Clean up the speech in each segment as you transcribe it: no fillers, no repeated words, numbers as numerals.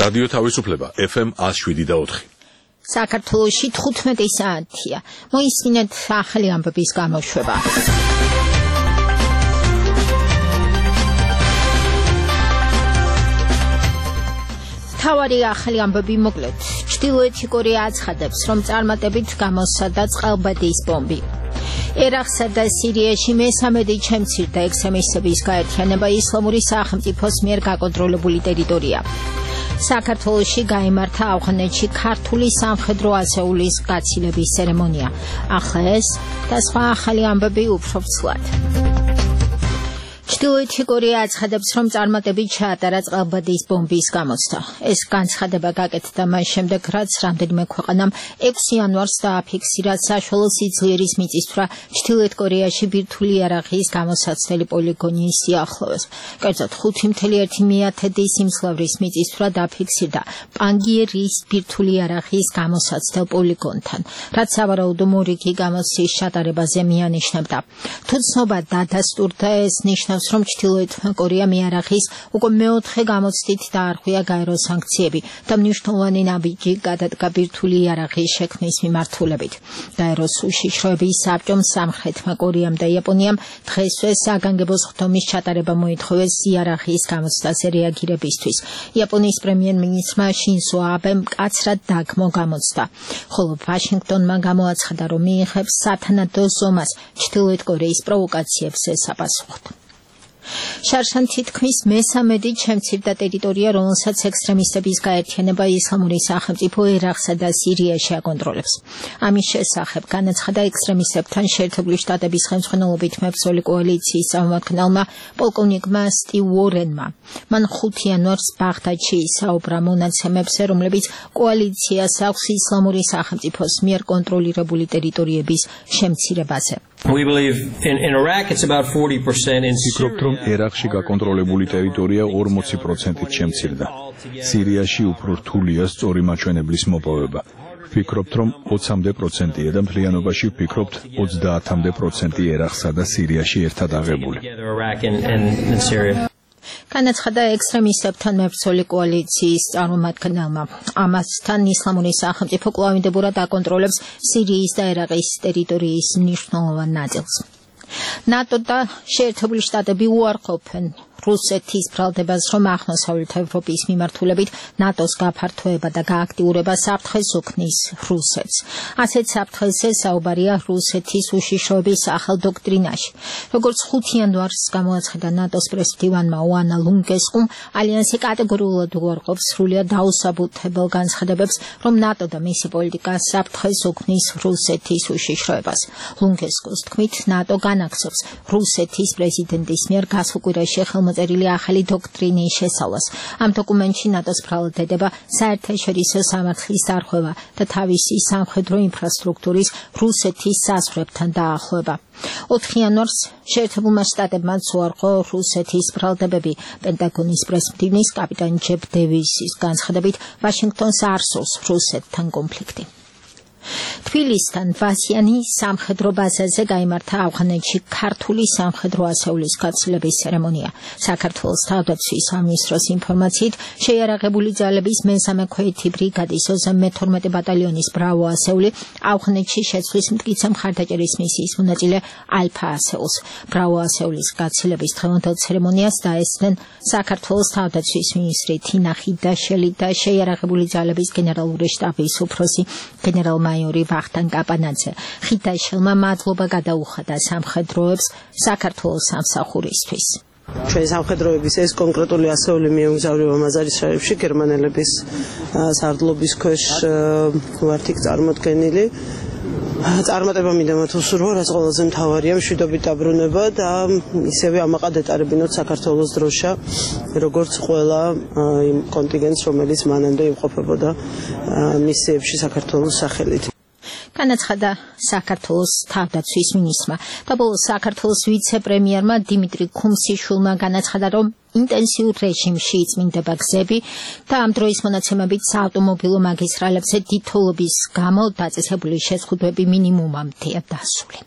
რადიო თავისუფლება FM 107.4. საქართველოში 15 საათია. მოისმინეთ ახალი ამბების გამოშვება. თავარი ახალი ამბები მოკლედ. ჩრდილოეთი კორეა აცხადებს, რომ წარმატებით გამოსცადა წყალბადის ბომბი. ერაყსა და სირიაში მესამედი შემცირდა ექსტრემისტების გაერთიანება ისლამური სახელმწიფოს მიერ გაკონტროლებული ტერიტორია. საქართველოში გაიმართა ავღანეთში ქართული სამხედრო ასეულის გაცილების ცერემონია. ახლა ეს და სხვა ახალი ამბები უფრო ცვლად. ჩრდილოეთი კორეა აცხადებს, რომ წარმატებით ჩაატარა წყალბადის ბომბის გამოცდა. ეს განცხადება გაკეთდა მას შემდეგ, რაც რამდენიმე ქვეყანამ 6 იანვარს დააფიქსირა საშუალო სიძლიერის მიწისძვრა ჩრდილოეთ კორეაში ბირთვული იარაღის გამოსაცდელი პოლიგონის სიახლოვეს. კერძოდ 5.1 სიმძლავრის მიწისძვრა დაფიქსირდა პანგიერის ბირთვული იარაღის გამოსაცდელ პოლიგონთან, რაც სავარაუდო მორიგი გამოცდის ჩატარებაზე მიანიშნებდა. თუ ცნობა დადასტურდა, ეს ნიშნავს, რომ ჩრდილოეთმა კორეამ იარაღის უკვე მეოთხე გამოცდით დაარღვია გაერო სანქციები და მნიშვნელოვანი ნაბიჯი გადადგა ბირთვული იარაღის შექმნის მიმართულებით. გაეროს უშიშროების საბჭომ სამხრეთმა კორეამ და იაპონიამ დღესვე საგანგებო სხდომის ჩატარება მოითხოვეს იარაღის გამოცდაზე რეაგირებისთვის. იაპონიის პრემიერ-მინისტრმა შინზო აბემ მკაცრად დაგმო გამოცდა, ხოლო ვაშინგტონმა გამოაცხადა, რომ მიიღებს სათანადო ზომას ჩრდილოეთ კორეის პროვოკაციებს ესაპასუხოთ. შარშან თითქმის მესამედი შემცირდა ტერიტორია, რომელსაც ექსტრემისტების გაერთიანება ისლამური სახელმწიფო ერაყსა და სირიაში აკონტროლებს. ამის შესახებ განაცხადა ექსტრემისტებთან შეერთებული შტატების ხელმძღვანელობით მებრძოლი კოალიციის წარმომადგენელმა პოლკოვნიკმა სტივ უორენმა. მან 5 იანვარს ბაღდადში ისაუბრა მონაცემებზე, რომლებიც კოალიციას აქვს ისლამური სახელმწიფოს მიერ კონტროლირებული ტერიტორიების შემცირებაზე. We believe in Iraq it's about 40% in Syria. ერაყში გაკონტროლებული ტერიტორია 40%-ით შემცირდა. სირიაში უფრო რთულია სწორი მაჩვენებლის მოპოვება. ვფიქრობთ, რომ 20%-ია და მთლიანობაში ვფიქრობთ 30% ერაყსა და სირიაში ერთად აღებული. განაცხადა ექსტრემისტებთან მებრძოლი კოალიციის წარმომადგენელმა. ამასთან ისლამური სახელმწიფო კვლავინდებურად აკონტროლებს სირიის და ერაყის ტერიტორიის მნიშვნელოვან ნაწილს. ნატო და შეერთებული შტატები უარყოფენ რუსეთის ბრალდებას, რომ აღმოსავლეთ ევროპის მიმართულებით ნატოს გაფართოება და გააქტიურება საფრთხეს უქმნის რუსეთს. ასეთ საფრთხეზე საუბარია რუსეთის უშიშროების ახალ დოქტრინაში. როგორც 5 იანვარს გამოაცხადა ნატოს პრეზიდენტმა ოანა ლუნგესკუმ, ალიანსი კატეგორიულად უარყოფს სრულიად დაუსაბუთებელ განცხადებებს, რომ ნატო და მისი პოლიტიკა საფრთხეს უქმნის რუსეთის უშიშროებას. ლუნგესკუმის თქმით, ნატო განაგზობს რუსეთის პრეზიდენტის მიერ გასულ კვირაში მოწერილი ახალი დოქტრინის შესწავლას. ამ დოკუმენტში ნატოს ბრალდება საერთაშორისო სამართლის დარღვევა და თავისი სამხედრო ინფრასტრუქტურის რუსეთის საზღვრებთან დაახლოება. 4 იანვარს შეერთებულმა შტატებმაც უარყო რუსეთის ბრალდებები. პენტაგონის პრესმდივნის კაპიტან ჯეფ დევისის განცხადებით, ვაშინგტონს არ სურს რუსეთთან კონფლიქტი. თბილისთან ვასიანი სამხედრო ბაზაზე გაიმართა ავღანეთში ქართული სამხედრო ასეულის გაცილების ცერემონია. საქართველოს თავდაცვის სამინისტროს ინფორმაციით, შეიარაღებული ძალების მესამე ქვეითი ბრიგადის 32 ბატალიონის ბრავო ასეული ავღანეთში შეცვლის მტკიცე მხარდაჭერის მისიის მონაწილე ალფა ასეულს. ბრავო ასეულის გაცილების დღევანდელ ცერემონიას დაესწრნენ საქართველოს თავდაცვის მინისტრი თინა ხიდაშელი და შეიარაღებული ძალების გენერალური შტაბის უფროსი გენერალ მაიორი ვახტანგ კაპანაძე. ხიდაშელმა მადლობა გადაუხადა სამხედროებს საქართველოს სამსახურისთვის. ჩვენი სამხედროების ეს კონკრეტული ასეული მიემგზავრება მაზარის შაებში გერმანელების სარდლობის ქვეშ ვართ იქ წარმოდგენილი. წარმატება მინდა მათ უსურვო, რაც ყველაზე მთავარია, მშვიდობით დაბრუნება და ისევე ამაყად ეტარებინოთ საქართველოს დროშა, როგორც ყველა იმ კონტინგენტს, რომელიც მანამდე იმყოფებოდა მისიებში საქართველოს სახელით. განაცხადა საქართველოს თავდაცვის მინისტრმა და ბოლოს საქართველოს ვიცე-პრემიერმა დიმიტრი ქუმსიშვილმა განაცხადა, რომ ინტენსიურ რეჟიმში იწმინდება გზები და ამ დროის მონაცემებით საავტომობილო მაგისტრალებზე დიდთოვლობის გამო დაწესებული შეზღუდვები მინიმუმამდეა დასული.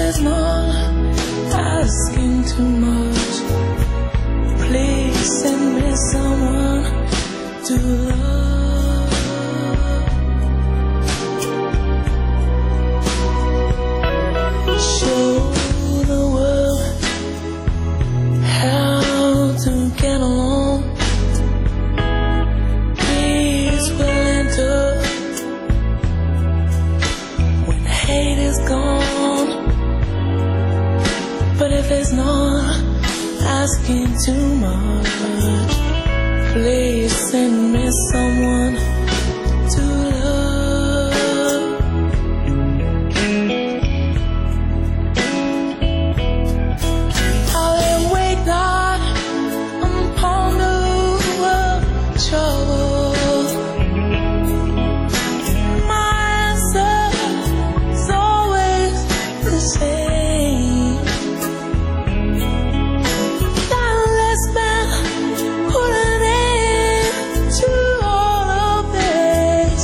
it's not asking too much, please send me someone to love. Show the world how to get along. Peace will enter when hate is gone. But if it's not asking too much, please send me someone to love. I'll then wait not upon the world trouble. My answer is always the same. That less man put an end to all of this.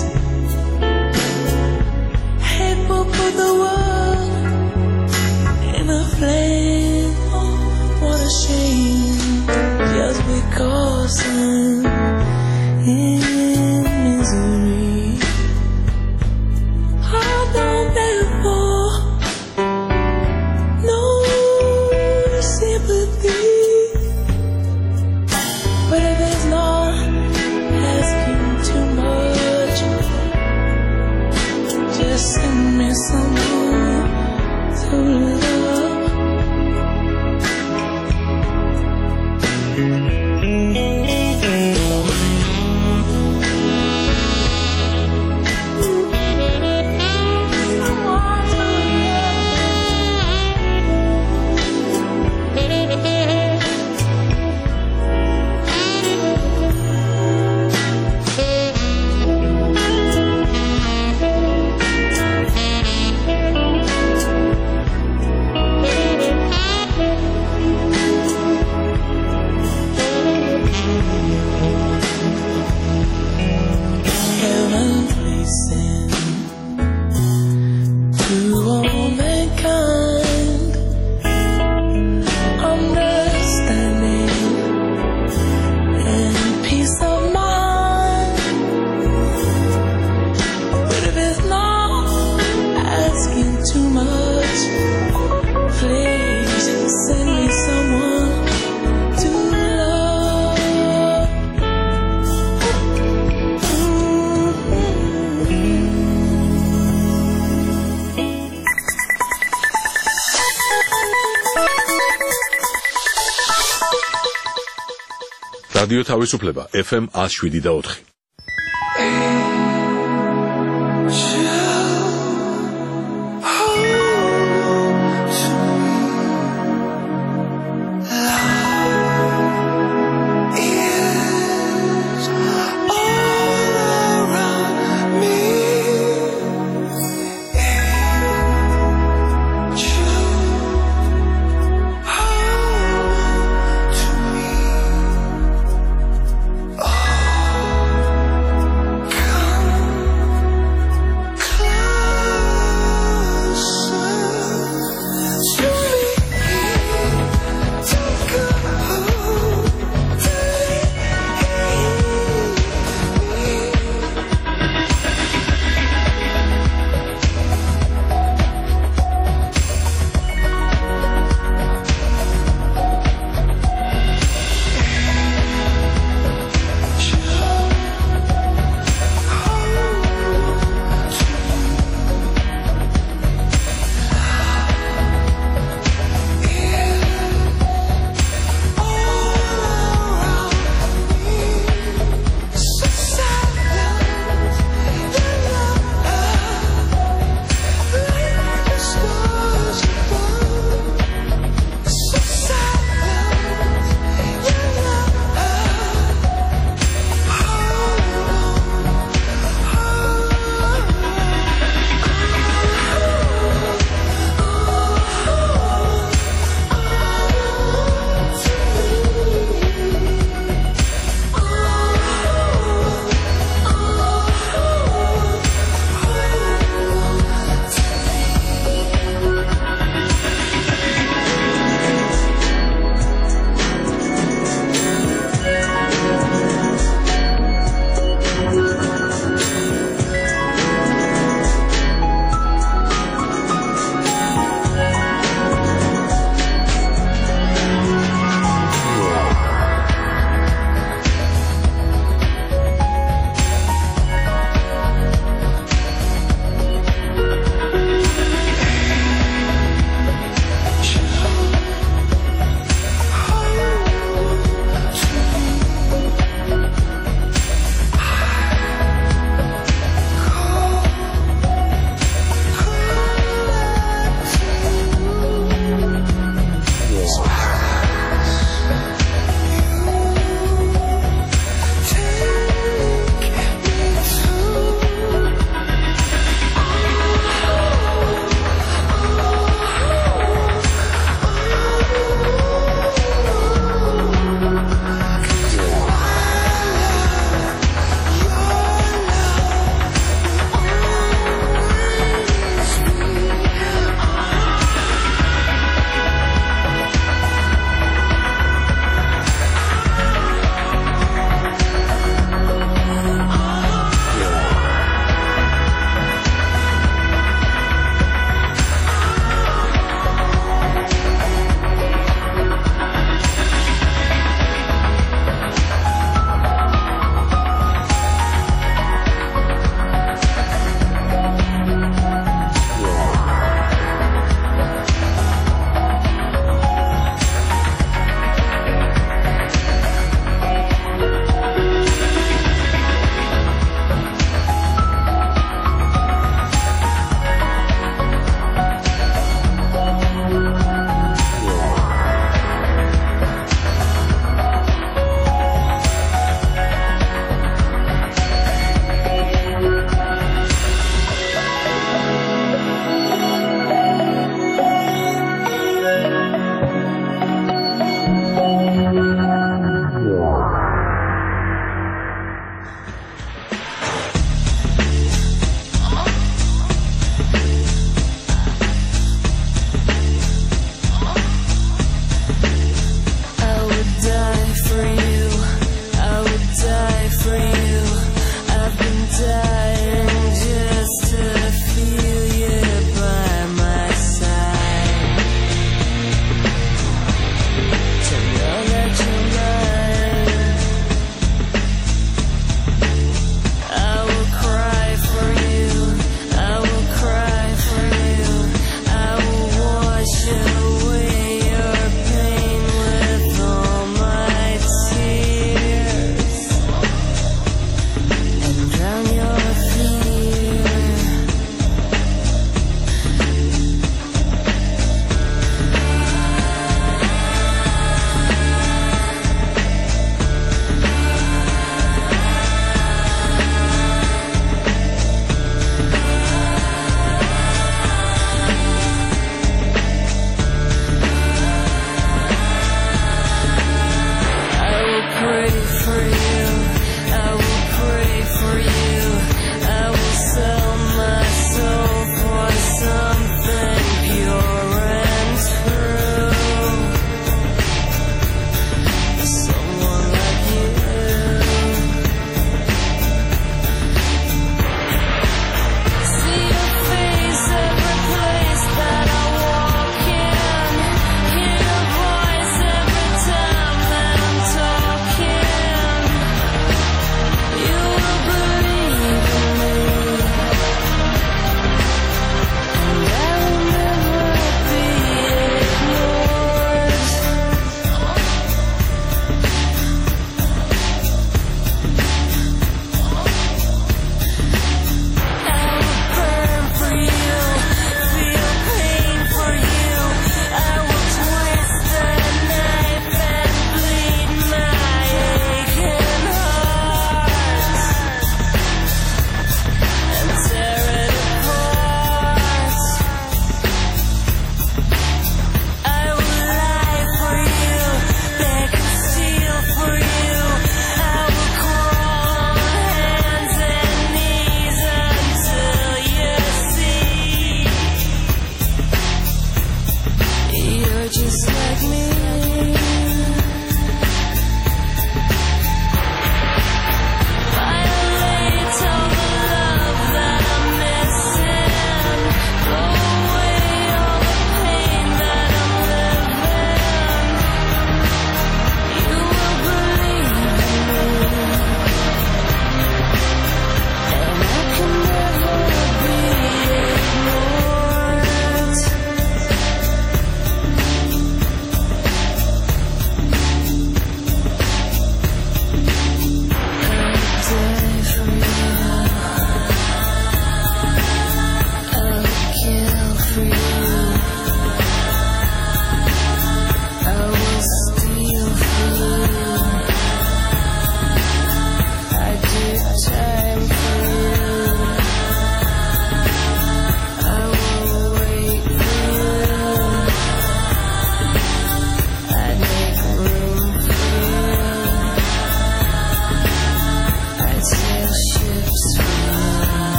Hate will put the world in a flame. Oh, what a shame. Just because I'm in misery, I don't beg for no sympathy. But if it's not asking too much, just send me someone to love. Heaven please send to all mankind understanding and peace of mind. But if it's not asking too much, please send me someone to love. რადიო თავისუფლება FM 107.4. Oh,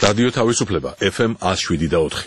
რადიო თავისუფლება FM 107.4.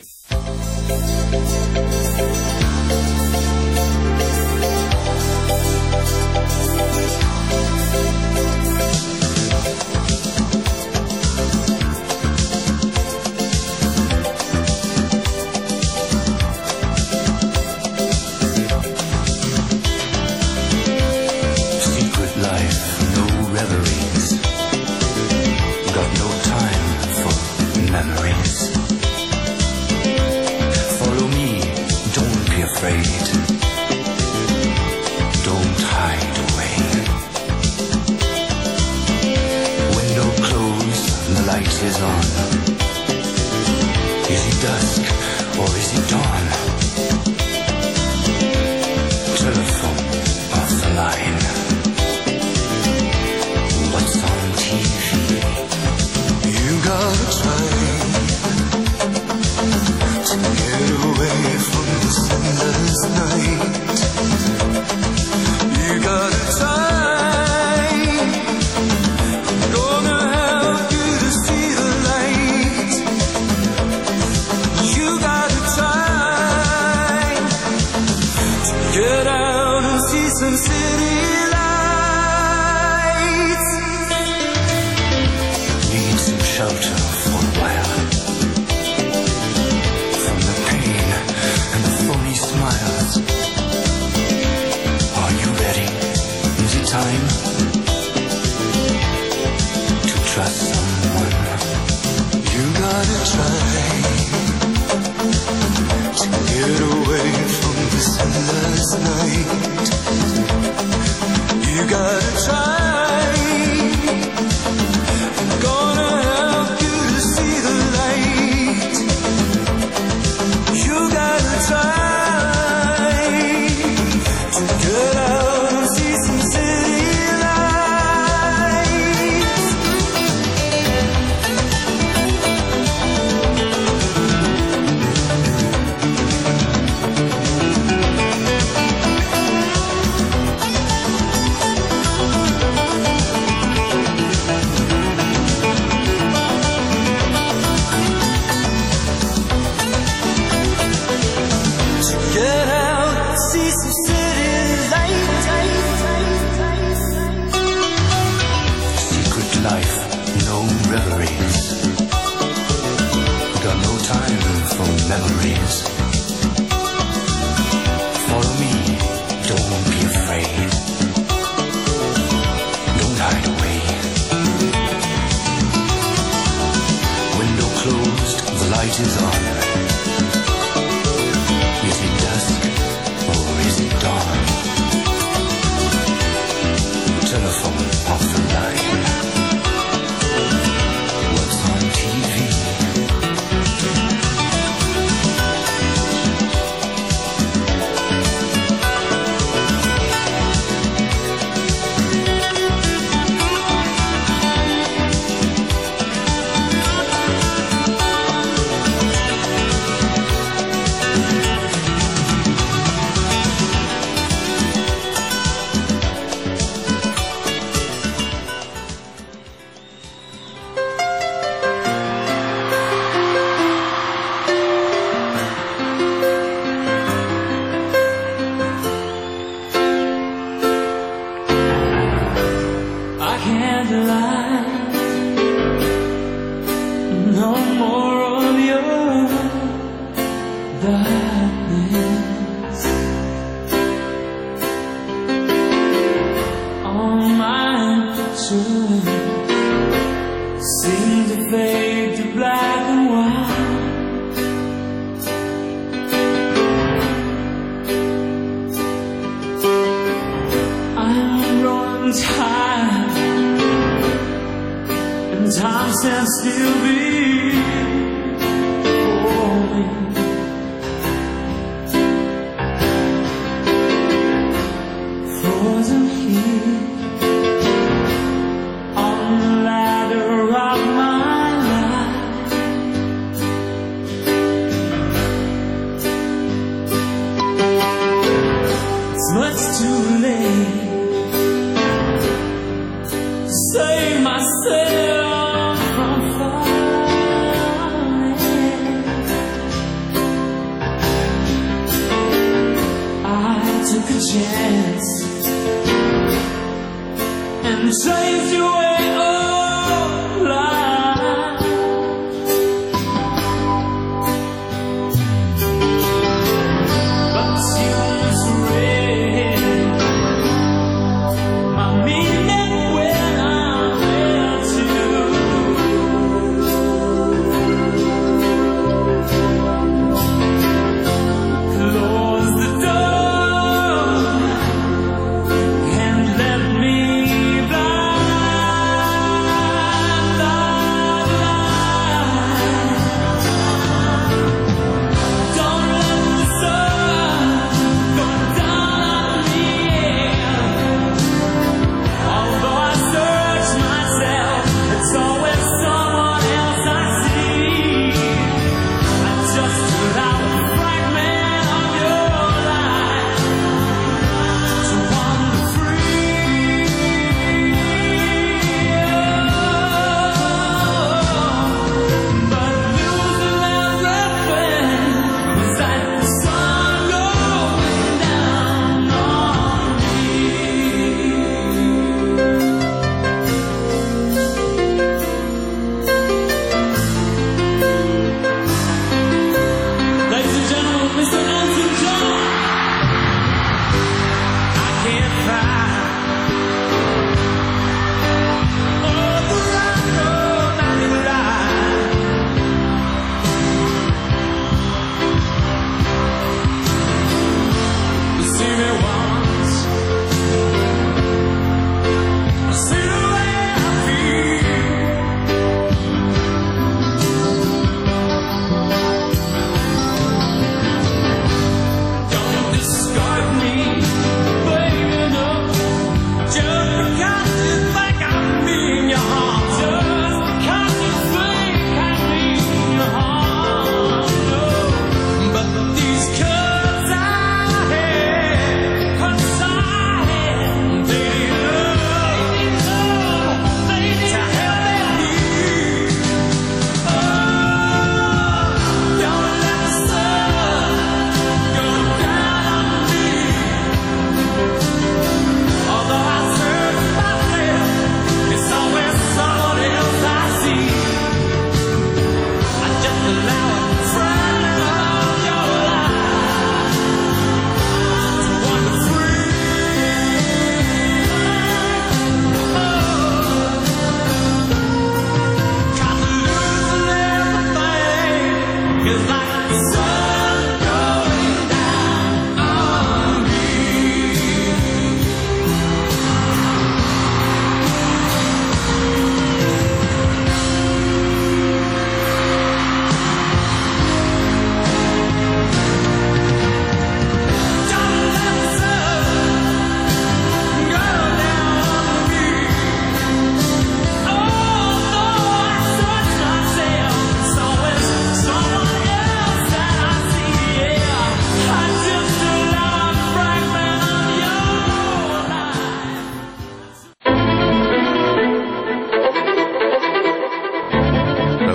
Save myself from fire.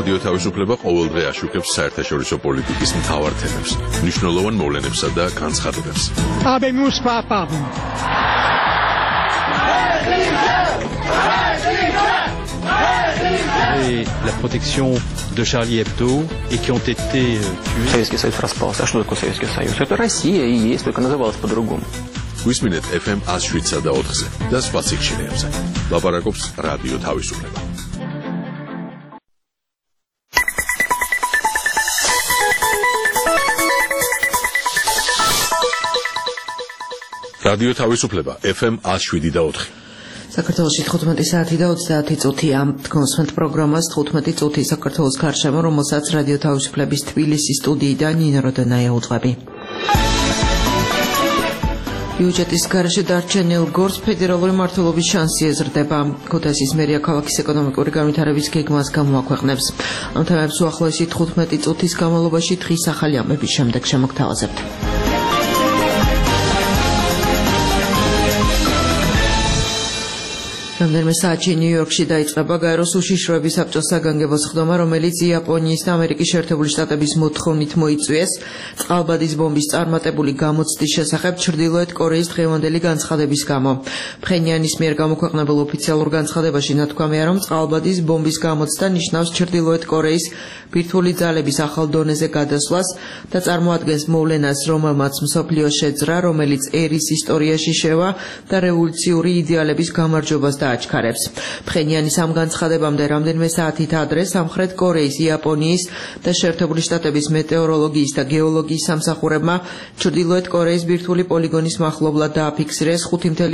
რადიო თავისუფლება ყოველდღე აშუქებს საერთაშორისო პოლიტიკის მთავარ თემებს, მნიშვნელოვან მოვლენებსა და განცხადებებს. Habemos papa. Et la protection de Charlie Hebdo et qui ont été tués. Советский Союз распался. А что такое Советский Союз? Это Россия и есть, только называлась по-другому. გვისმინეთ FM 107-ზე და 4-ზე და სხვა სიგნალებზე. ლაპარაკობს რადიო თავისუფლება. რადიო თავისუფლება FM 107 და 4. საქართველოში 15 საათი და 30 წუთია. კონსვენთ პროგრამას 15 წუთი საქართველოს გარშემო, რომელსაც რადიო თავისუფლების თბილისის სტუდიიდან ნინო როდანაია უძღვები. ბიუჯეტის გარეშე დარჩენილ გორს ფედერალური მმართველობის შანსი ეზრდება. ქუთაისის მერია ქალაქის ეკონომიკური განვითარების გეგმას გამოაქვეყნებს. ამ თემებს უახლოესი 15 წუთის განმავლობაში დღის ახალი ამბების შემდეგ შემოგთავაზებთ. რამდენიმე საათში ნიუ-იორკში დაიწყება გაეროს უშიშროების საბჭოს საგანგებო სხდომა, რომელიც იაპონიის და ამერიკის შეერთებული შტატების მოთხოვნით მოიწვიეს წყალბადის ბომბის წარმატებული გამოცდის შესახებ ჩრდილოეთ კორეის დღევანდელი განცხადების გამო. ფხენიანის მიერ გამოქვეყნებულ ოფიციალურ განცხადებაში ნათქვამია, რომ წყალბადის ბომბის გამოცდა ნიშნავს ჩრდილოეთ კორეის ბირთვული ძალების ახალ დონეზე გადასვლას და წარმოადგენს მოვლენას, რომელმაც მსოფლიო შეძრა, რომელიც ერის ისტორიაში შევა და რევოლუციური იდეალების გამარჯვებას აჩქარებს. ფხენიანის ამ განცხადებამდე რამდენიმე საათით ადრე სამხრეთ კორეის, იაპონიის და შეერთებული შტატების მეტეოროლოგიის და გეოლოგიის სამსახურებმა ჩრდილოეთ კორეის ბირთვული პოლიგონის მახლობლად დააფიქსირეს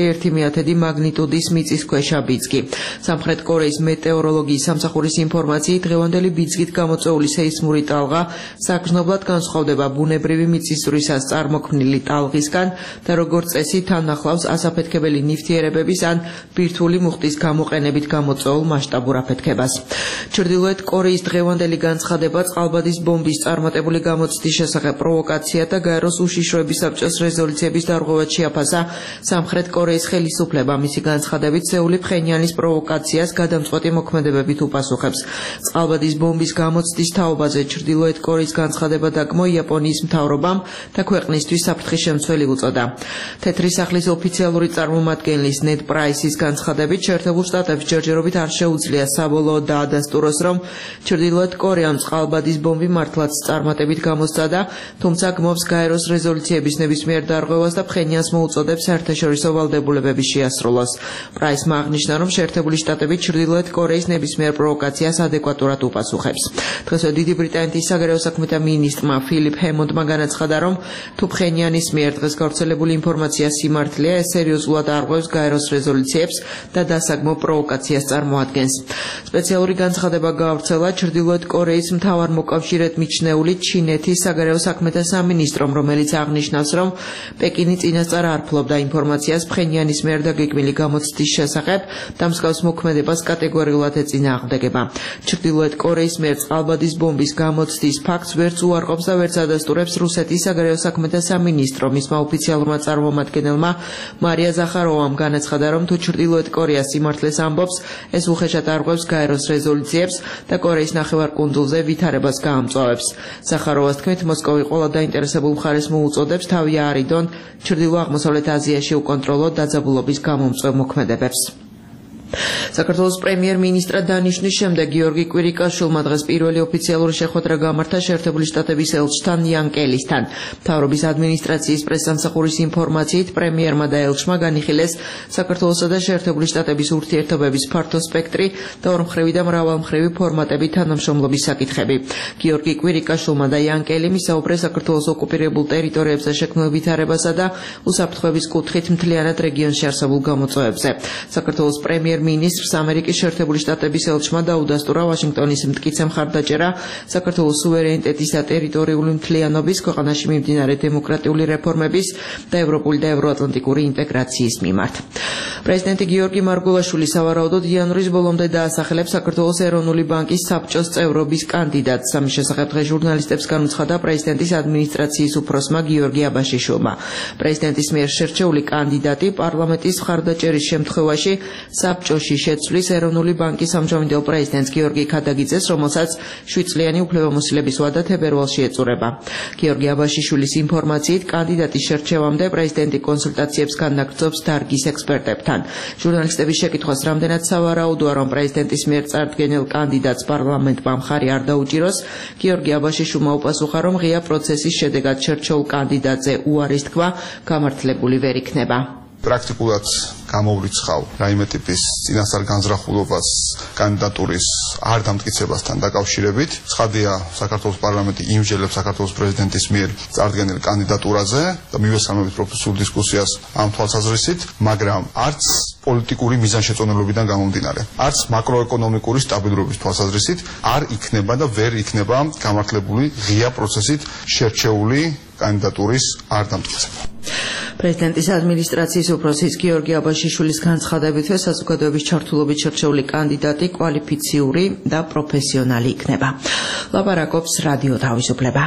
5.1 მაგნიტუდის მიწისქვეშა ბიძგი. სამხრეთ კორეის მეტეოროლოგიის სამსახურის ინფორმაციით დღევანდელი ბიძგით გამოწვეული სეისმური ტალღა საგრძნობლად განსხვავდება ბუნებრივი მიწისძვრისას წარმოქმნილი ტალღისგან და როგორც წესი თან ახლავს ასაფეთქებელი ნივთიერებების ან ბირთვული მუხტის გამოყენებით გამოწვეულ მასშტაბურ აფეთქებას. ჩრდილოეთ კორეის დღევანდელი განცხადება წყალბადის ბომბის წარმატებული გამოცდის შესახებ პროვოკაცია და გაეროს უშიშროების საბჭოს რეზოლუციების დარღვევად შეაფასა სამხრეთ კორეის ხელისუფლება. მისი განცხადებით სეული ფხენიანის პროვოკაციას გადამწყვეტი მოქმედებებით უპასუხებს. წყალბადის ბომბის გამოცდის თაობაზე ჩრდილოეთ კორეის განცხადება დაგმო იაპონიის მთავრობამ და ქვეყნისთვის საფრთხის შემცველი უწოდა. თეთრი სახლის ოფიციალური წარმომადგენლის ნედ პრაისის განცხადებით შეერთებულ შტატებს ჯერჯერობით არ შეუძლია საბოლოოდ დაადასტუროს, რომ ჩრდილოეთ კორეამ წყალბადის ბომბი მართლაც წარმატებით გამოსცადა, თუმცა გმობს გაეროს რეზოლუციების ნებისმიერ დარღვევას და ფხენიანს მოუწოდებს საერთაშორისო ვალდებულებების შეასრულოს. პრაისმა აღნიშნა, რომ შეერთებული შტატები ჩრდილოეთ კორეის ნებისმიერ პროვოკაციას ადეკვატურად უპასუხებს. დღესვე დიდი ბრიტანეთის საგარეო საქმეთა მინისტრმა ფილიპ ჰემონდმა განაცხადა, რომ თუ ფხენიანის მიერ დღეს გავრცელებული ინფორმაცია სიმართლეა, ეს სერიოზულად არღვევს გაეროს რეზოლუციებს და დასაგმო პროვოკაციას წარმოადგენს. სპეციალური განცხადება გაავრცელა ჩრდილოეთ კორეის მთავარ მოკავშირედ მიჩნეული ჩინეთის საგარეო საქმეთა სამინისტრომ, რომელიც აღნიშნავს, რომ პეკინი წინასწარ არ ფლობდა ინფორმაციას ფხენიანის მიერ დაგეგმილი გამოცდის შესახებ და მსგავს მოქმედებას კატეგორიულად ეწინააღმდეგება. ჩრდილოეთ კორეის მიერ წყალბადის ბომბის გამოცდის ფაქტს ვერც უარყოფს და ვერც ადასტურებს რუსეთის საგარეო საქმეთა სამინისტრო. მისმა ოფიციალურმა წარმომადგენელმა მარია ზახაროვამ განაცხადა, რომ თუ ჩრდილოეთ კორეა სიმართლეს ამბობს, ეს უხეშად არღვევს გაეროს რეზოლუციებს და კორეის ნახევარკუნძულზე ვითარებას გაამწვავებს. ზახაროვას თქმით, მოსკოვი ყველა დაინტერესებულ მხარეს მოუწოდებს თავი აარიდონ ჩრდილო-აღმოსავლეთ აზიაში უკონტროლო დაძაბულობის გამომწვევ მოქმედებებს. საქართველოს პრემიერ-მინისტრად დანიშნვის შემდეგ გიორგი კვირიკაშვილმა დღეს პირველი ოფიციალური შეხვედრა გამართა შეერთებული შტატების ელჩთან იან კელისთან. მთავრობის ადმინისტრაციის პრესსამსახურის ინფორმაციით პრემიერმა და ელჩმა განიხილეს საქართველოსა და შეერთებული შტატების ურთიერთობების ფართო სპექტრი და ორმხრივი და მრავალმხრივი ფორმატებით თანამშრომლობის საკითხები. გიორგი კვირიკაშვილმა და იან კელიმ ისაუბრეს საქართველოს ოკუპირებულ ტერიტორიებზე შექმნილ ვითარებასა და უსაფრთხოების კუთხით მთლიანად რეგიონში არსებულ გამოწვევებზე. საქართველოს პრემიერ-მინისტრს ამერიკის შეერთებული შტატების ელჩმა დაუდასტურა ვაშინგტონის მტკიცე მხარდაჭერა საქართველოს სუვერენიტეტის და ტერიტორიული მთლიანობის, ქვეყანაში მიმდინარე დემოკრატიული რეფორმების და ევროპული და ევროატლანტიკური ინტეგრაციის მიმართ. პრეზიდენტი გიორგი მარგულაშვილი სავარაუდოდ იანვრის ბოლომდე დაასახელებს საქართველოს ეროვნული ბანკის საბჭოს წევრობის კანდიდატს. ამის შესახებ დღეს ჟურნალისტებს განუცხადა პრეზიდენტის ადმინისტრაციის უფროსმა გიორგი აბაშიშვილმა. პრეზიდენტის მიერ შერჩეული კანდიდატი პარლამენტის მხარდაჭერის შემთხვევაში საბჭოს საბჭოში შეცვლის ეროვნული ბანკის ამჟამინდელ პრეზიდენტს გიორგი ქადაგიძეს, რომელსაც 7 წლიანი უფლებამოსილების ვადა თებერვალში ეწურება. გიორგი აბაშიშვილის ინფორმაციით, კანდიდატის შერჩევამდე პრეზიდენტი კონსულტაციებს განაგრძობს დარგის ექსპერტებთან. ჟურნალისტების შეკითხვას რამდენად სავარაუდოა, რომ პრეზიდენტის მიერ წარდგენილ კანდიდატს პარლამენტმა მხარი არ დაუჭიროს, გიორგი აბაშიშვილმა უპასუხა, რომ ღია პროცესის შედეგად შერჩეულ კანდიდატზე უარის თქვა გამართლებული ვერ იქნება. პრაქტიკულად გამოვრიცხავ რაიმე ტიპის წინასწარ განზრახულობას კანდიდატურის არ დამტკიცებასთან დაკავშირებით. ცხადია, საქართველოს პარლამენტი იმსჯელებს საქართველოს პრეზიდენტის მიერ წარდგენილ კანდიდატურაზე და მივესალმებით პროფესიულ დისკუსიას ამ თვალსაზრისით, მაგრამ არც პოლიტიკური მიზანშეწონილობიდან გამომდინარე, არც მაკროეკონომიკური სტაბილურობის თვალსაზრისით არ იქნება და ვერ იქნება გამართლებული ღია პროცესით შერჩეული კანდიდატურის არ დამტკიცება. პრეზიდენტის ადმინისტრაციის უფროსის გიორგი აბაშიშვილის განცხადებითვე საზოგადოების ჩართულობით შერჩეული კანდიდატი კვალიფიციური და პროფესიონალი იქნება. ლაპარაკობს რადიო თავისუფლება.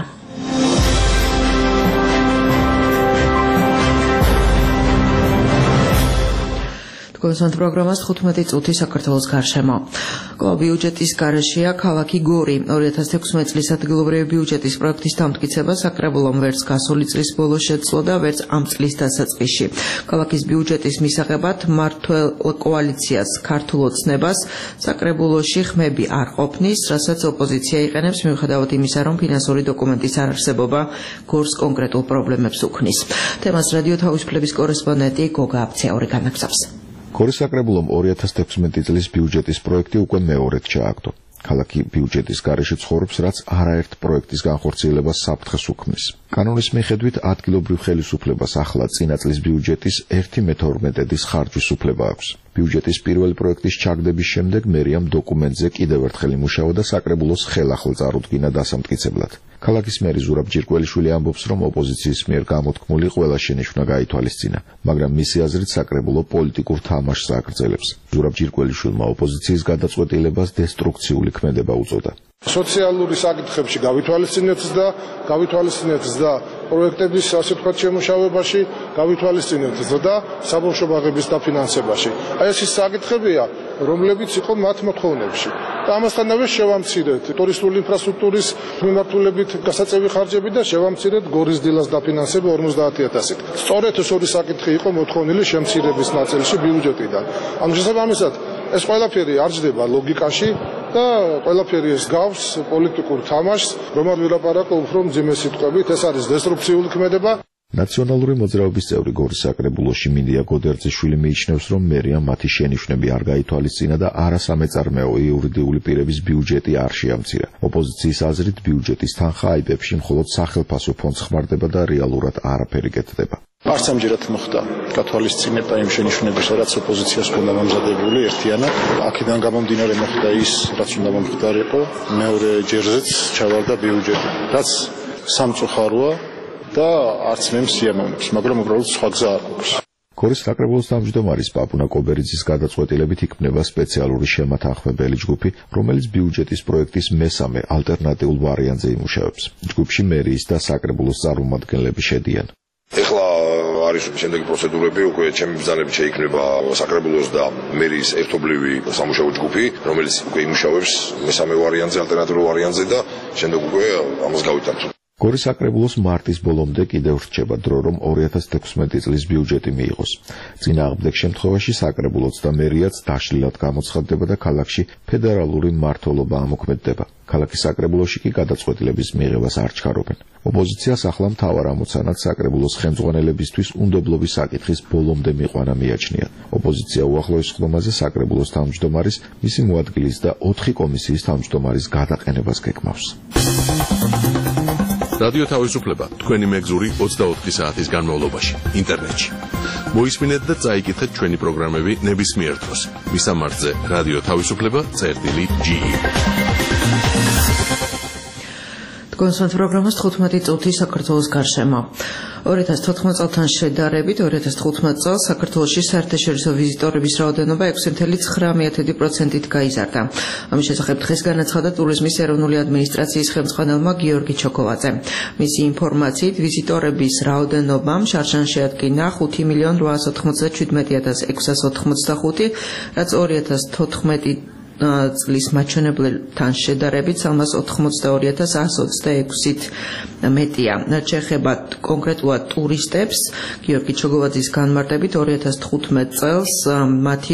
კონსულტანტ პროგრამას 15 წუთი საქართველოს გარშემო. ბიუჯეტის გარეშეა ქალაქი გორი. 2016 წლის ადგილობრივი ბიუჯეტის პროექტის დამტკიცება საკრებულომ ვერც გასული წლის ბოლოს შეძლო და ვერც ამ წლის დასაწყისში. ქალაქის ბიუჯეტის მისაღებად მმართველ კოალიციას ქართულ ოცნებას საკრებულოში ხმები არ ყოფნის, რასაც ოპოზიცია იყენებს მიუხედავად იმისა, რომ ფინანსური დოკუმენტის არარსებობა გორს კონკრეტულ პრობლემებს უქმნის. თემას რადიო თავისუფლების კორესპონდენტი გოგა აფცეაური განაგზავს. გორის საკრებულომ 2016 წლის ბიუჯეტის პროექტი უკვე მეორედ ჩააგდო. ქალაქი ბიუჯეტის გარეშე ცხოვრობს, რაც არაერთ პროექტის განხორციელებას საფრთხეს უქმნის. კანონის მიხედვით ადგილობრივ ხელისუფლებას ახლა წინა წლის ბიუჯეტის 1/12 ხარჯვის უფლება აქვს. ბიუჯეტის პირველი პროექტის ჩაგდების შემდეგ მერიამ დოკუმენტზე კიდევ ერთხელ იმუშავა და საკრებულოს ხელახლა წარუდგინა დასამტკიცებლად. ქალაქის მერი ზურაბ ჯირკველიშვილი ამბობს, რომ ოპოზიციის მიერ გამოთქმული ყველა შენიშვნა გაითვალისწინა, მაგრამ მისი აზრით საკრებულო პოლიტიკურ თამაშს აგრძელებს. ზურაბ ჯირკველიშვილმა ოპოზიციის გადაწყვეტილებას დესტრუქციული ქმედება უწოდა. სოციალური საკითხებში გავითვალისწინებთ და პროექტების ასე ვთქვათ შემუშავებაში გავითვალისწინებთ და საბავშვო ბაღების დაფინანსებაში. აი ეს ის საკითხებია, რომლებიც იყო მათ მოთხოვნებში. და ამასთანავე შევამცირეთ ტურისტული ინფრასტრუქტურის მიმართულებით გასაწევი ხარჯები და შევამცირეთ გორის დილას დაფინანსება 50,000-ით. სწორედ ეს ორი საკითხი იყო მოთხოვნილი შემცირების ნაწილში ბიუჯეტიდან. ამ შესაბამისად ეს ყველაფერი არ ჯდება ლოგიკაში და ყველაფერი ეს გავს პოლიტიკურ თამაშს, რომ არ ვილაპარაკო უფრო მძიმე სიტყვებით, ეს არის დესტრუქციული ქმედება. ნაციონალური მოძრაობის წევრი გორის საკრებულოში მინდია გოდერძიშვილი მიიჩნევს, რომ მერია მათი შენიშვნები არ გაითვალისწინა და არასამეწარმეო იურიდიული პირების ბიუჯეტი არ შეამცირა. ოპოზიციის აზრით ბიუჯეტის თანხა აიბებში მხოლოდ სახელფასო ფონდს ხმარდება და რეალურად არაფერი კეთდება. არც ამჯერად მოხდა გათვალისწინება იმ შენიშვნებისა, რაც ოპოზიციას ჰქონდა მომზადებული ერთიანად. აქედან გამომდინარე მოხდა ის, რაც უნდა მომხდარიყო, მეორე ჯერზეც ჩავარდა ბიუჯეტი, რაც სამწუხაროა და არც მე მსიამოვნებს, მაგრამ უბრალოდ სხვა გზა არ აქვს. გორის საკრებულოს თავმჯდომარის პაპუნა კობერიძის გადაწყვეტილებით იქმნება სპეციალური შემათანხმებელი ჯგუფი, რომელიც ბიუჯეტის პროექტის მესამე ალტერნატიულ ვარიანტზე იმუშავებს. ჯგუფში მერიის და საკრებულოს წარმომადგენლები შედიან. ეხლა არის შემდეგი პროცედურები, უკვე ჩემი ბრძანებით შეიქმნება საკრებულოს და მერიის ერთობლივი სამუშაო ჯგუფი, რომელიც უკვე იმუშავებს მესამე ვარიანტზე, ალტერნატიულ ვარიანტზე და შემდეგ უკვე ამას გავიტანთ. გორის საკრებულოს მარტის ბოლომდე კიდევ რჩება დრო, რომ 2016 წლის ბიუჯეტი მიიღოს. წინააღმდეგ შემთხვევაში საკრებულოც და მერიაც დაშლილად გამოცხადდება და ქალაქში ფედერალური მმართველობა ამოქმედდება. ქალაქის საკრებულოში კი გადაწყვეტილების მიღებას არ ჩქარობენ. ოპოზიციას ახლა მთავარ ამოცანად საკრებულოს ხელმძღვანელებისთვის უნდობლობის საკითხის ბოლომდე მიყვანა მიაჩნია. ოპოზიცია უახლოეს ხდომაზე საკრებულოს თავმჯდომარის, მისი მოადგილის და 4 კომისიის თავმჯდომარის გადაყენებას გეკმავს. რადიო თავისუფლება თქვენი მეგზური 24 საათის განმავლობაში ინტერნეტში. მოისმინეთ და წაიკითხეთ ჩვენი პროგრამები ნებისმიერ დროს. მისამართზე რადიო თავისუფლება.ge კონსულტ პროგრამას 15 წუთი საქართველოს გარშემო. 2014 წელთან შედარებით 2015 წელს საქართველოში საერთაშორისო ვიზიტორების რაოდენობა 6.9%-ით გაიზარდა. ამის შესახებ დღეს განაცხადა ტურიზმის ეროვნული ადმინისტრაციის ხელმძღვანელმა გიორგი ჩოკოვაძემ. მისი ინფორმაციით ვიზიტორების რაოდენობამ შარშან შეადგინა 5.897.685, რაც 2014 წლის მაჩვენებლებთან შედარებით 382.126-ით მეტია. შეეხება კონკრეტულად ტურისტებს, გიორგი ჩოგოვაძის განმარტებით 2015 წელს მათი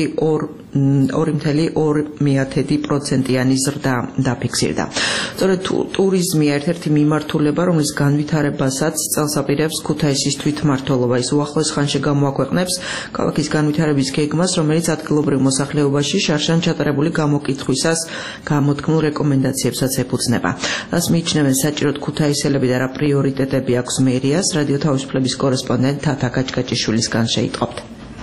2.2%-იანი ზრდა დაფიქსირდა. სწორედ ტურიზმი ერთ-ერთი მიმართულება, რომლის განვითარებასაც წელს აპირებს ქუთაისის თვითმმართველობა. ის უახლოეს ხანში გამოაქვეყნებს ქალაქის განვითარების გეგმას, რომელიც ადგილობრივ მოსახლეობაში შარშან ჩატარებული გამოკითხვისას გამოთქმულ რეკომენდაციებსაც ეფუძნება. რას მიიჩნევენ საჭიროდ ქუთაისელები და რა პრიორიტეტები აქვს მერიას, რადიო თავისუფლების კორესპონდენტ თათა გაჭკაჭიშვილისგან შეიტყობთ.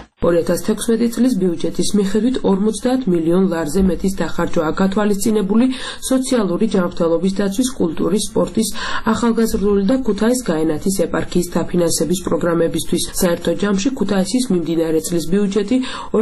2016 წლის ბიუჯეტის მიხედვით 50 მილიონ ლარზე მეტის დახარჯვაა გათვალისწინებული სოციალური ჯანმრთელობის დაცვის, კულტურის, სპორტის, ახალგაზრდული და ქუთაის გაენათის ეპარქიის დაფინანსების პროგრამებისთვის. საერთო ჯამში ქუთაისის მიმდინარე წლის ბიუჯეტი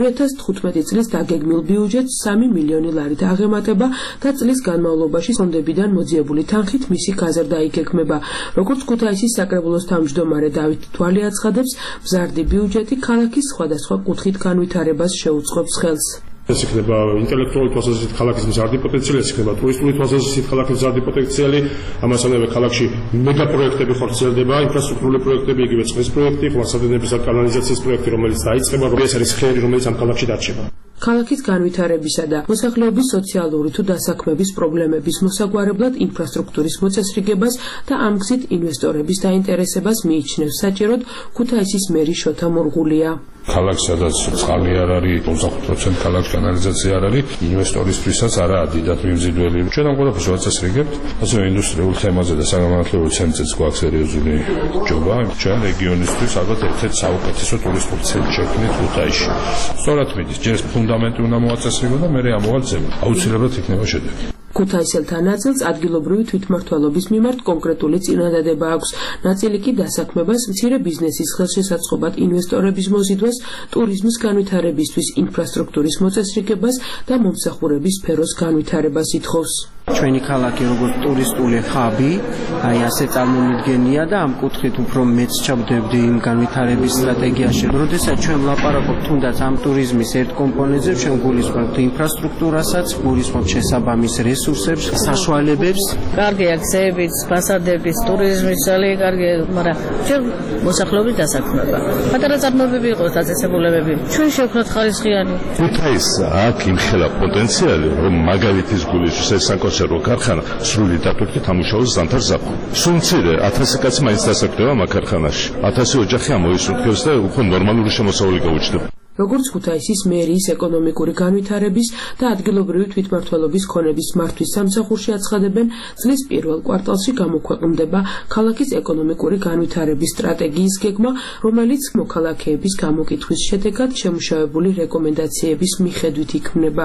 2015 წლის დაგეგმილ ბიუჯეტს 3 მილიონი ლარით აღემატება და წლის განმავლობაში ფონდებიდან მოძიებული თანხით მისი გაზრდა იგეგმება. როგორც ქუთაისის საკრებულოს თავმჯდომარე დავით თვალი აცხადებს, მზარდი ბიუჯეტი ქალაქის სხვადასხვა კუთხით განვითარებას შეუწყობს ხელს. ეს იქნება ინტელექტუალური თვალსაზრისით ქალაქის მზარდი პოტენციალი, ეს იქნება ტურისტული თვალსაზრისით ქალაქის მზარდი პოტენციალი. ამასთანავე ქალაქში მეგა პროექტები ხორციელდება, ინფრასტრუქტურული პროექტები, იგივე წყლის პროექტი, ღვთისმსახურების და კანალიზაციის პროექტი, რომელიც დაიწყება, ეს არის ხერი, რომელიც ამ ქალაქში დარჩება. ქალაქის განვითარებისა და მოსახლეობის სოციალური თუ დასაქმების პრობლემების მოსაგვარებლად ინფრასტრუქტურის მოწესრიგებას და ამ გზით ინვესტორების დაინტერესებას მიიჩნევს საჭიროდ ქუთაისის მერი შოთა მურღულია. ქალაქს სადაც წყალი არ არის, 25% ქალაქს კანალიზაცია არ არის, ინვესტორისთვისაც არაა დიდად მიმზიდველი. ჩვენ ამ ყველაფერს ვაწესრიგებთ, ასევე ინდუსტრიულ თემაზე და საგანმანათლებლო ცენტრზეც გვაქვს სერიოზული ჯობა. ჩვენ რეგიონისთვის ალბათ ერთ-ერთი საუკეთესო ტურისტული ცენტრი შექმნით ქუთაისში. სწორად მიდის, ჯერ ფუნდამენტი უნდა მოაწესრიგო და მერე ამოვალ ძებნა. აუცილებლად იქნება შედეგი. ქუთაისელთა ნაწილს ადგილობრივი თვითმმართველობის მიმართ კონკრეტული წინადადება აქვს. ნაწილი კი დასაქმებას, მცირე ბიზნესის ხელშესაწყობად ინვესტორების მოზიდვას, ტურიზმის განვითარებისთვის, ინფრასტრუქტურის მოწესრიგებას და მომსახურების სფეროს განვითარებას ითხოვს. ჩვენი ქალაქი როგორც ტურისტული ხაბი, აი ასე წარმომიდგენია და ამ კუთხით უფრო მეც ჩავდებდი იმ განვითარების სტრატეგიაში. როდესაც ჩვენ ვლაპარაკობთ თუნდაც ამ ტურიზმის ერთ კომპონენტზე, ჩვენ გულისხმობთ ინფრასტრუქტურასაც, გულისხმობთ შესაბამის რესურსებს, საშუალებებს. კარგია გზების, ფასადების, ტურიზმის ძალე კარგია, მაგრამ ჩვენ მოსახლეობის დასაქმება. პატარა წარმოებები იყო დაწესებულებები. ჩვენ შევქნათ ხარისხიანი. ქუთაის აქ იმხელა პოტენციალი, რომ მაგალითის გულისთვის ეს საკონსერვო ქარხანა სრული დატვირთვით ამუშავოს ზამთარ ზაფხულ. სულ მცირე 1000 კაცი მაინც დასაქმდება მაგ ქარხანაში. 1000 ოჯახი ამოისუნთქებს და უფრო ნორმალური შემოსავალი გაუჩნდება. როგორც ქუთაისის მერიის ეკონომიკური განვითარების და ადგილობრივი თვითმმართველობის ქონების მართვის სამსახურში აცხადებენ, წლის პირველ კვარტალში გამოქვეყნდება ქალაქის ეკონომიკური განვითარების სტრატეგიის გეგმა, რომელიც მოქალაქეების გამოკითხვის შედეგად შემუშავებული რეკომენდაციების მიხედვით იქმნება.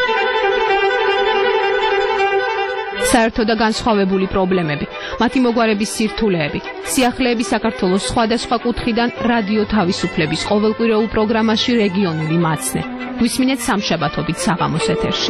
საერთო და განსხვავებული პრობლემები, მათი მოგვარების სირთულეები, სიახლეები საქართველოს სხვადასხვა კუთხიდან რადიო თავისუფლების ყოველკვირეულ პროგრამაში რეგიონული მაცნე. გვისმინეთ სამშაბათობით საღამოს ეთერში.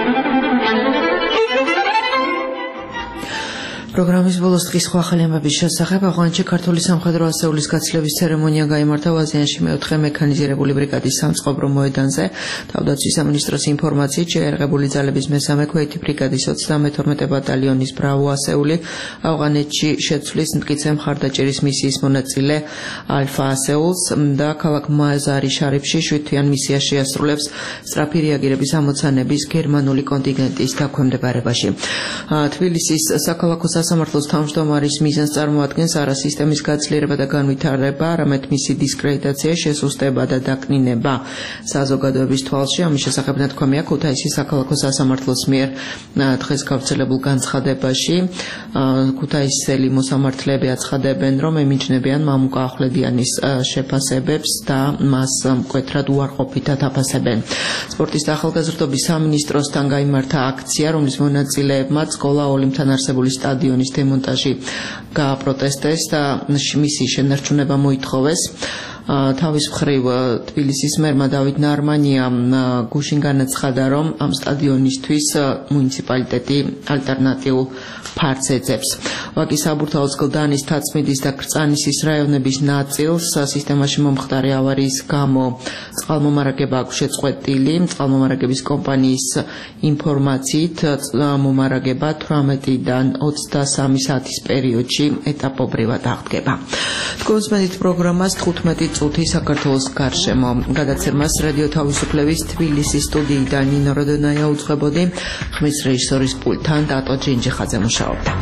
პროგრამის ბოლოს დღის სხვა ახალი ამბების შესახებ ავღანეთში ქართული სამხედრო ასეულის გაცილების ცერემონია გაიმართა ვაზიანში მეოთხე მექანიზირებული ბრიგადის სამწყობრო მოედანზე. თავდაცვის სამინისტროს ინფორმაციით შეერაღებული ძალების მესამე ქვეითი ბრიგადის 32 ბატალიონის ბრავო ასეული ავღანეთში შეცვლის მტკიცე მხარდაჭერის მისიის მონაწილე ალფა ასეულს და ქალაქ მაზარი შარიფში 7-იან მისიას შეასრულებს სწრაფი რეაგირების ამოცანების გერმანული კონტინგენტის დაქვემდებარებაში. თბილისის საქალაქო სასამართლოს თავმჯდომარის მიზანს წარმოადგენს არა სისტემის გაძლიერება და განვითარება, არამედ მისი დისკრედიტაცია, შესუსტება და დაკნინება საზოგადოების თვალში. ამის შესახებ ნათქვამია ქუთაისის საქალაქო სასამართლოს მიერ დღეს გავრცელებულ განცხადებაში. ქუთაისელი მოსამართლეები აცხადებენ, რომ ემიჯნებიან მამუკა ახვლედიანის შეფასებებს და მას მკვეთრად უარყოფითად აფასებენ. სპორტის და ახალგაზრდობის სამინისტროსთან გაიმართა აქცია, რომლის მონაწილეებმა სკოლა ოლიმპთან არსებული სტადიონი სტადიონის დემონტაჟი გააპროტესტეს და მისი შენარჩუნება მოითხოვეს. თავის მხრივ თბილისის მერმა დავით ნარმანიამ გუშინ განაცხადა, რომ ამ სტადიონისთვის მუნიციპალიტეტი ალტერნატიულ ფარც ეძებს. ვაკის საბურთალოს გლდანის, თაცმიდის და კრწანისის რაიონების ნაწილს სისტემაში მომხდარი ავარიის გამო წყალმომარაგება აქვს შეწყვეტილი. წყალმომარაგების კომპანიის ინფორმაციით მომარაგება 18-დან 23 საათის პერიოდში ეტაპობრივად აღდგება. თქვენს პროგრამას 15 წუთი საქართველოს გარშემო გადაცემას რადიო თავისუფლების თბილისის სტუდიიდან ნინო როდონაია უძღვებოდი. ხმის რეჟისორის პულტთან დატო ჯინჯიხაძე მუშაობდა.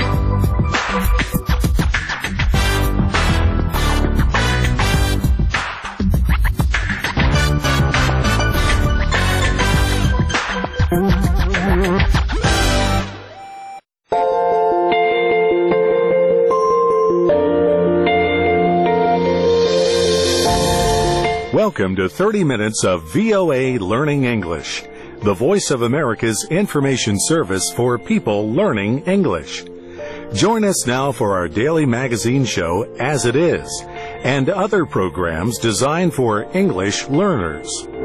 Welcome to 30 minutes of VOA Learning English, the Voice of America's information service for people learning English. Join us now for our daily magazine show, As It Is, and other programs designed for English learners.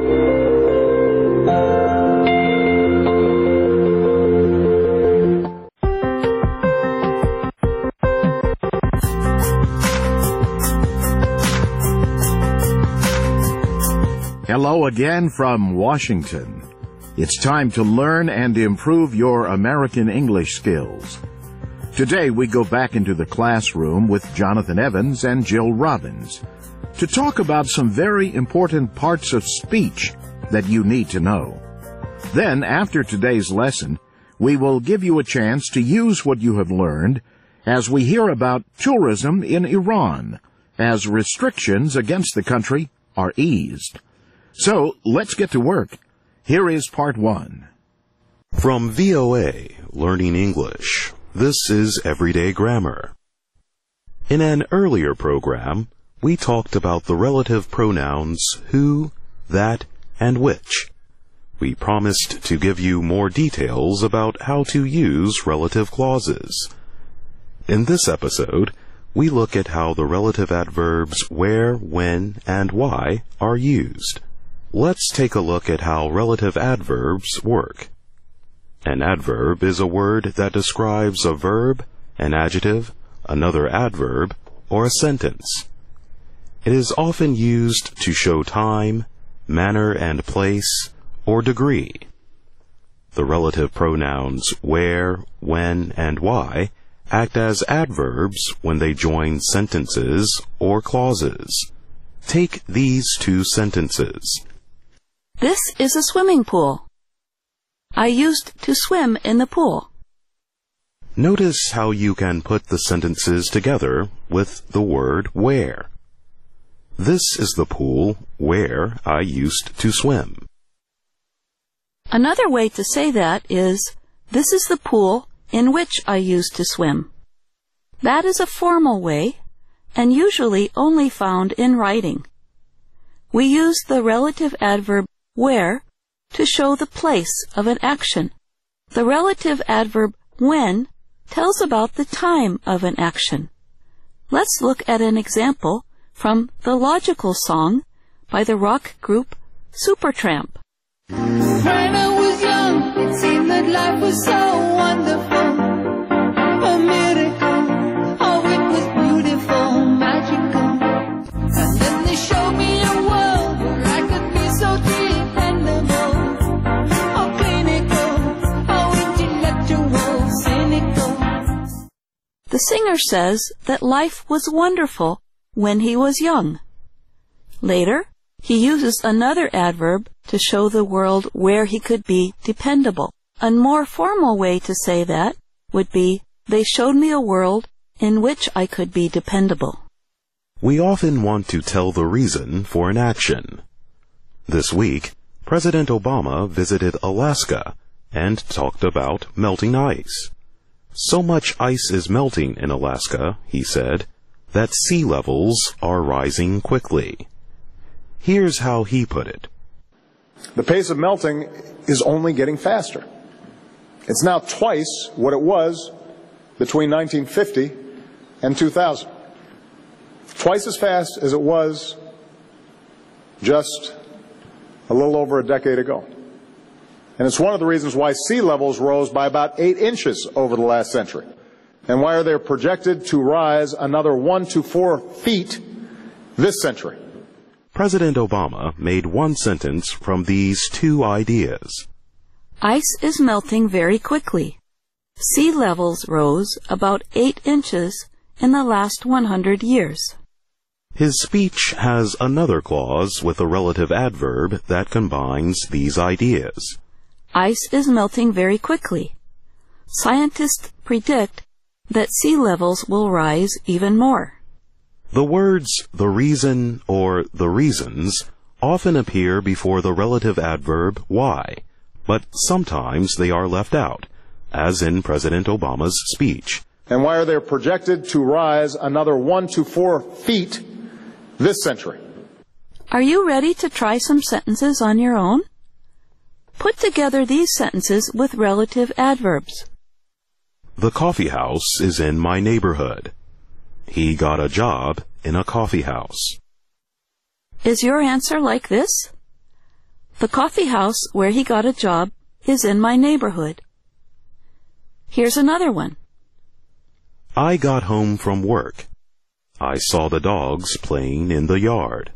Hello again from Washington. It's time to learn and improve your American English skills. Today we go back into the classroom with Jonathan Evans and Jill Robbins to talk about some very important parts of speech that you need to know. Then, after today's lesson, we will give you a chance to use what you have learned as we hear about tourism in Iran, as restrictions against the country are eased. So, let's get to work. Here is part 1. From VOA, Learning English, this is Everyday Grammar. In an earlier program, we talked about the relative pronouns who, that, and which. We promised to give you more details about how to use relative clauses. In this episode, we look at how the relative adverbs where, when, and why are used. Let's take a look at how relative adverbs work. An adverb is a word that describes a verb, an adjective, another adverb, or a sentence. It is often used to show time, manner and place, or degree. The relative pronouns where, when, and why act as adverbs when they join sentences or clauses. Take these two sentences. This is a swimming pool. I used to swim in the pool. Notice how you can put the sentences together with the word where. This is the pool where I used to swim. Another way to say that is, this is the pool in which I used to swim. That is a formal way, and usually only found in writing. We use the relative adverb where to show the place of an action. The relative adverb when tells about the time of an action. Let's look at an example from the Logical Song by the rock group Supertramp. When I was young, it seemed that life was so wonderful. A miracle, oh it was beautiful, magical. And then they showed me a world where I could be so dependable. Oh clinical, oh intellectual, cynical. The singer says that life was wonderful when he was young. Later, he uses another adverb to show the world where he could be dependable. A more formal way to say that would be, they showed me a world in which I could be dependable. We often want to tell the reason for an action. This week, President Obama visited Alaska and talked about melting ice. So much ice is melting in Alaska, he said, that sea levels are rising quickly. Here's how he put it. The pace of melting is only getting faster. It's now twice what it was between 1950 and 2000. Twice as fast as it was just a little over a decade ago. And it's one of the reasons why sea levels rose by about 8 inches over the last century, and why they're projected to rise another 1 to 4 feet this century. President Obama made one sentence from these two ideas. Ice is melting very quickly. Sea levels rose about 8 inches in the last 100 years. His speech has another clause with a relative adverb that combines these ideas. Ice is melting very quickly. Scientists predict that sea levels will rise even more. The words the reason or the reasons often appear before the relative adverb why, but sometimes they are left out, as in President Obama's speech. And why they're projected to rise another 1 to 4 feet this century. Are you ready to try some sentences on your own? Put together these sentences with relative adverbs. The coffee house is in my neighborhood. He got a job in a coffee house. Is your answer like this? The coffee house where he got a job is in my neighborhood. Here's another one. I got home from work. I saw the dogs playing in the yard.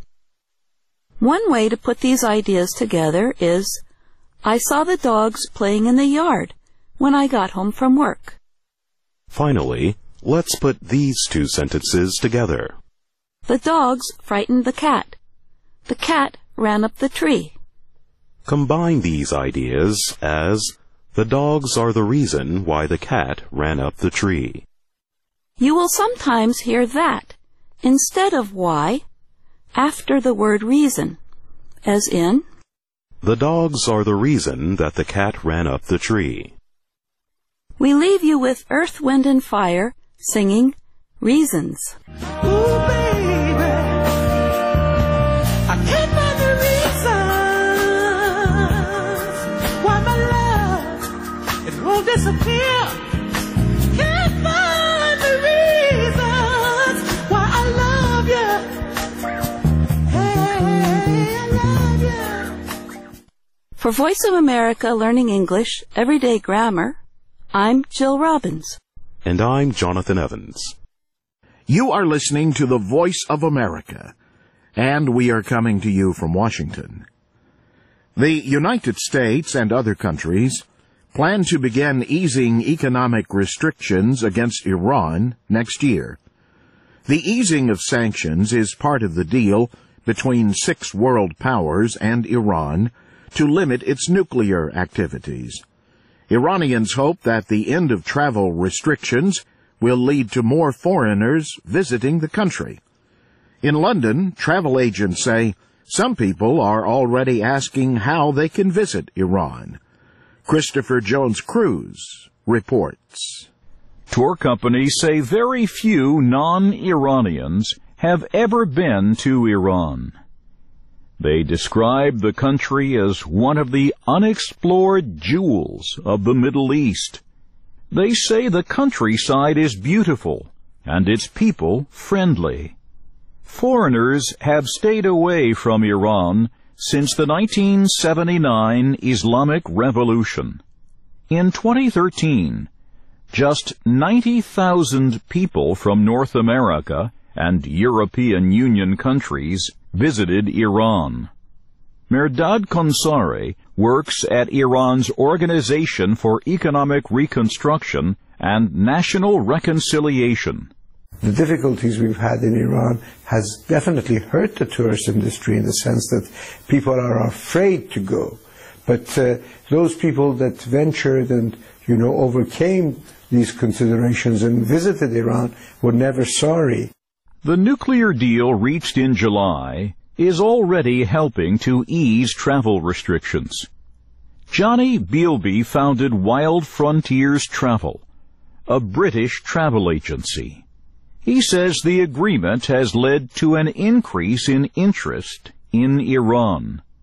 One way to put these ideas together is, I saw the dogs playing in the yard when I got home from work. Finally, let's put these two sentences together. The dogs frightened the cat. The cat ran up the tree. Combine these ideas as, the dogs are the reason why the cat ran up the tree. You will sometimes hear that instead of why after the word reason, as in, the dogs are the reason that the cat ran up the tree. We leave you with Earth, Wind, and Fire singing Reasons. Ooh, baby, I can't find the reasons why my love, it won't disappear. Can't find the reasons why I love you. Hey, I love you. For Voice of America Learning English, Everyday Grammar, I'm Jill Robbins. And I'm Jonathan Evans. You are listening to the Voice of America, and we are coming to you from Washington. The United States and other countries plan to begin easing economic restrictions against Iran next year. The easing of sanctions is part of the deal between 6 world powers and Iran to limit its nuclear activities. Iranians hope that the end of travel restrictions will lead to more foreigners visiting the country. In London, travel agents say some people are already asking how they can visit Iran. Christopher Jones-Cruz reports. Tour companies say very few non-Iranians have ever been to Iran. They describe the country as one of the unexplored jewels of the Middle East. They say the countryside is beautiful and its people friendly. Foreigners have stayed away from Iran since the 1979 Islamic Revolution. In 2013, just 90,000 people from North America and European Union countries visited Iran. Mehrdad Konsari works at Iran's Organization for Economic Reconstruction and National Reconciliation. The difficulties we've had in Iran has definitely hurt the tourist industry in the sense that people are afraid to go. But those people that ventured and, overcame these considerations and visited Iran were never sorry. The nuclear deal reached in July is already helping to ease travel restrictions. Johnny Bealby founded Wild Frontiers Travel, a British travel agency. He says the agreement has led to an increase in interest in Iran.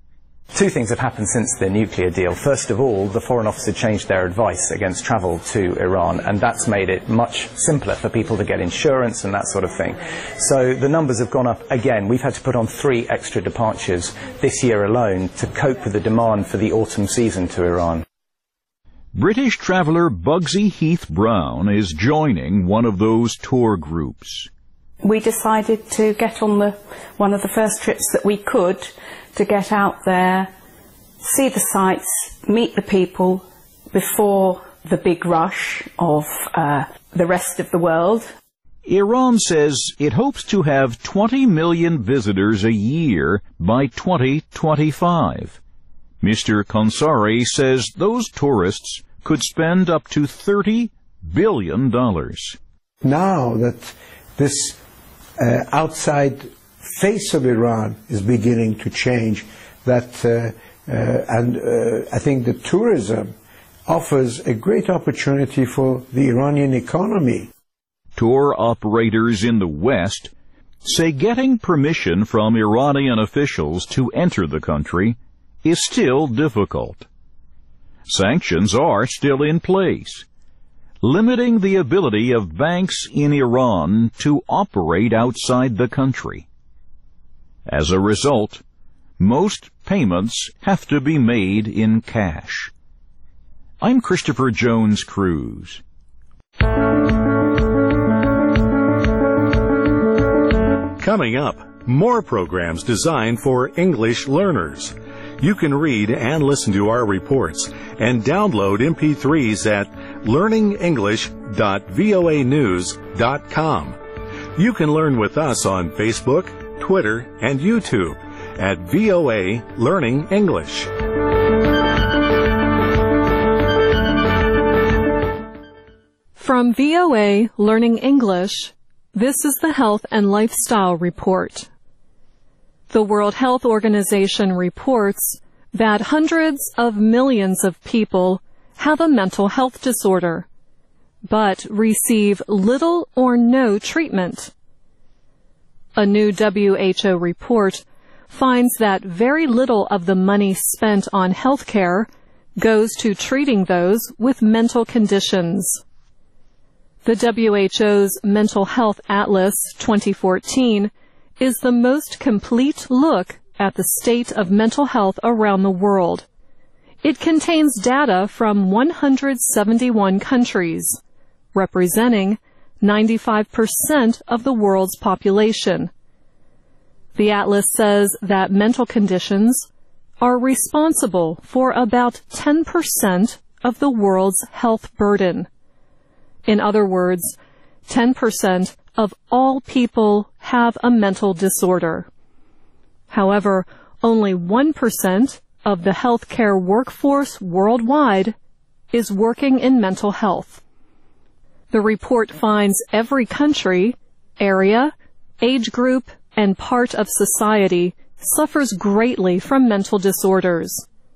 Two things have happened since the nuclear deal. First of all, the Foreign Office had changed their advice against travel to Iran, and that's made it much simpler for people to get insurance and that sort of thing. So the numbers have gone up again. We've had to put on 3 extra departures this year alone to cope with the demand for the autumn season to Iran. British traveller Bugsy Heath Brown is joining one of those tour groups. We decided to get on one of the first trips that we could to get out there, see the sights, meet the people before the big rush of the rest of the world. Iran says it hopes to have 20 million visitors a year by 2025. Mr. Konsari says those tourists could spend up to $30 billion. Now that this outside face of Iran is beginning to change, and I think the tourism offers a great opportunity for the Iranian economy. Tour operators in the West say getting permission from Iranian officials to enter the country is still difficult. Sanctions are still in place, limiting the ability of banks in Iran to operate outside the country. As a result, most payments have to be made in cash. I'm Christopher Jones Cruz. Coming up, more programs designed for English learners. You can read and listen to our reports and download MP3s at learningenglish.voanews.com. You can learn with us on Facebook, Twitter, and YouTube at VOA Learning English. From VOA Learning English, this is the Health and Lifestyle Report. The World Health Organization reports that hundreds of millions of people have a mental health disorder, but receive little or no treatment. A new WHO report finds that very little of the money spent on health care goes to treating those with mental conditions. The WHO's Mental Health Atlas 2014 is the most complete look at the state of mental health around the world. It contains data from 171 countries, representing 95% of the world's population. The atlas says that mental conditions are responsible for about 10% of the world's health burden. In other words, 10% of all people have a mental disorder. However, only 1% of the healthcare workforce worldwide is working in mental health. The report finds every country, area, age group, and part of society suffers greatly from mental disorders.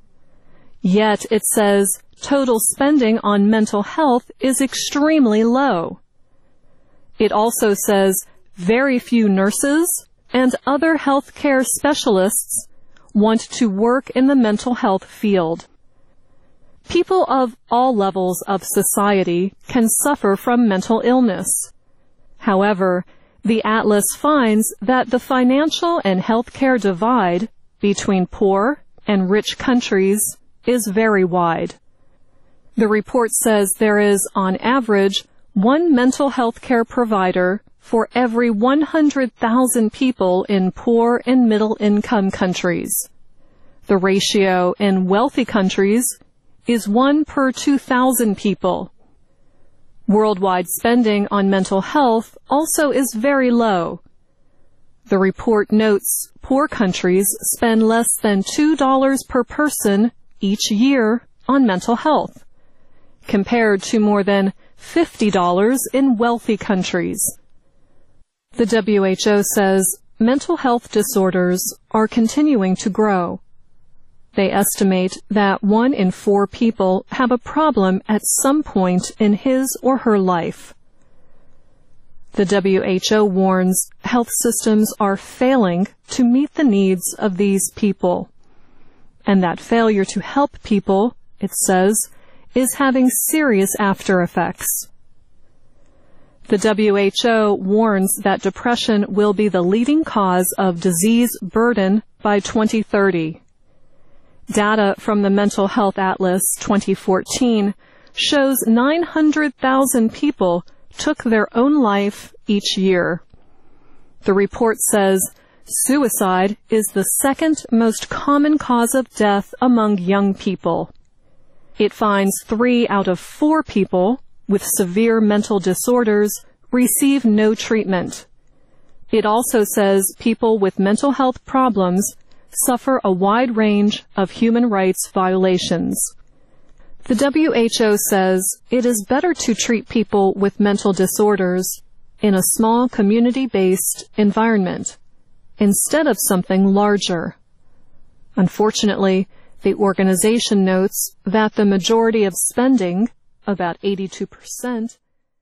Yet it says total spending on mental health is extremely low. It also says very few nurses and other healthcare specialists want to work in the mental health field. People of all levels of society can suffer from mental illness. However, the atlas finds that the financial and healthcare divide between poor and rich countries is very wide. The report says there is, on average, one mental health care provider for every 100,000 people in poor and middle-income countries. The ratio in wealthy countries is 1 per 2,000 people. Worldwide spending on mental health also is very low. The report notes poor countries spend less than $2 per person each year on mental health, compared to more than $50 in wealthy countries. The WHO says mental health disorders are continuing to grow. They estimate that 1 in 4 people have a problem at some point in his or her life. The WHO warns health systems are failing to meet the needs of these people. and that failure to help people, it says, is having serious after effects. The WHO warns that depression will be the leading cause of disease burden by 2030. Data from the Mental Health Atlas 2014 shows 900,000 people took their own life each year. The report says suicide is the second most common cause of death among young people. It finds 3 out of 4 people with severe mental disorders receive no treatment. It also says people with mental health problems suffer a wide range of human rights violations. The WHO says it is better to treat people with mental disorders in a small community-based environment instead of something larger. Unfortunately, the organization notes that the majority of spending, about 82%,